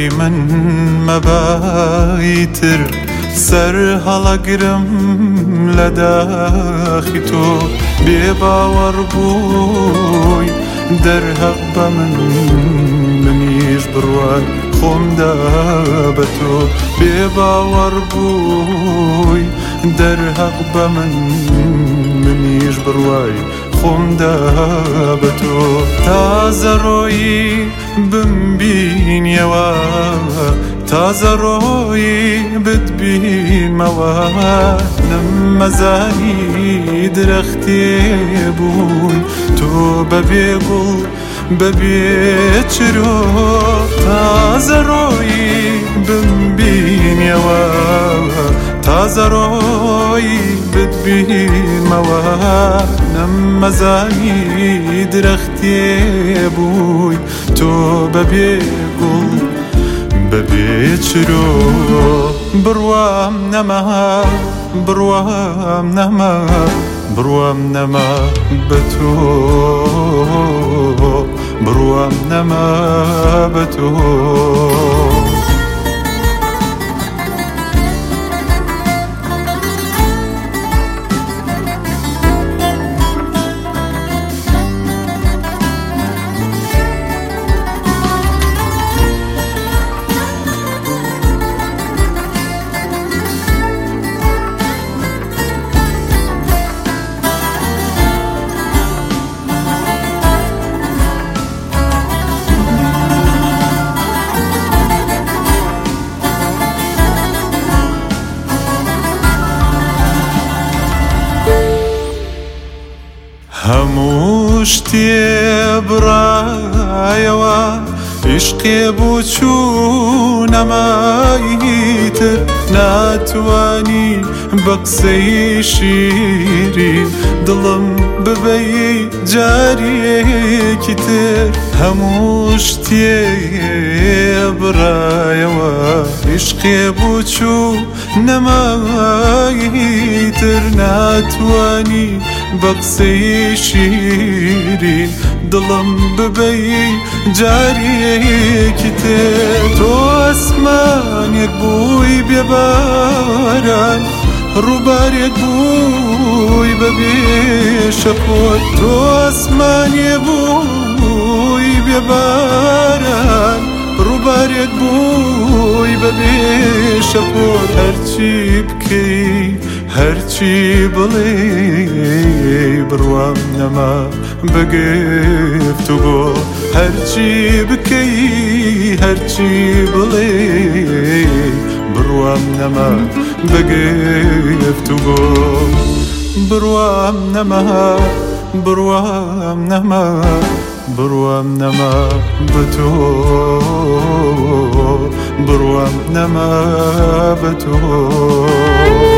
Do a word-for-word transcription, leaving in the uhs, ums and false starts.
بۆی من مەبایتر سەر هەڵەگرم لە داخی تۆ بێ باوەڕ بووی دەرهەق بە من منیش بڕوای خۆمدا بە تۆ بێ باوەڕ بووی دەرهەق بە من منیش بڕوای خۆمدا بە تۆ تازە ڕۆیی بمبینیەوە تازە ڕۆیی بتبینمەوە نەممەزانی درەختێ بووی تۆ بەبێ گوڵ بەبێ چرۆ تازە ڕۆیی بمبینیەوە تازە ڕۆیی بتبینمەوە نەممەزانی درەختێ بووی تۆ بەبێ گوڵ بەبێ چرۆ بڕوام نەما بڕوام نەما بڕوام نەما بە تۆ بڕوام نەما بە تۆ هەموو شتێ بڕایەوە عیشقێ بوو چوو نەماییتر ناتوانی بە قسەی شیرین دڵم ببەی جارێکی تر هەموو شتێ بڕایەوە عیشقێ بوو چوو نەماییتر ناتوانی بە قسەی شیرین دڵم ببەی جارێکی تر تۆ ئەسمانێک بووی بێباران ڕووبارێک بووی بەبێ شەپۆت تۆ ئەسمانێ بووی بێباران ڕووبارێک بووی بەبێ شەپۆت هەرچی بکەی هەرچی بڵێ بڕوام نەما بەگفتوگۆ هەرچی بکەی هەرچی بڵێ بڕوام نەما بەگفتوگۆ بڕوام نەما بڕوام نەما بڕوام نەما بە تۆ بڕوام نەما بە تۆ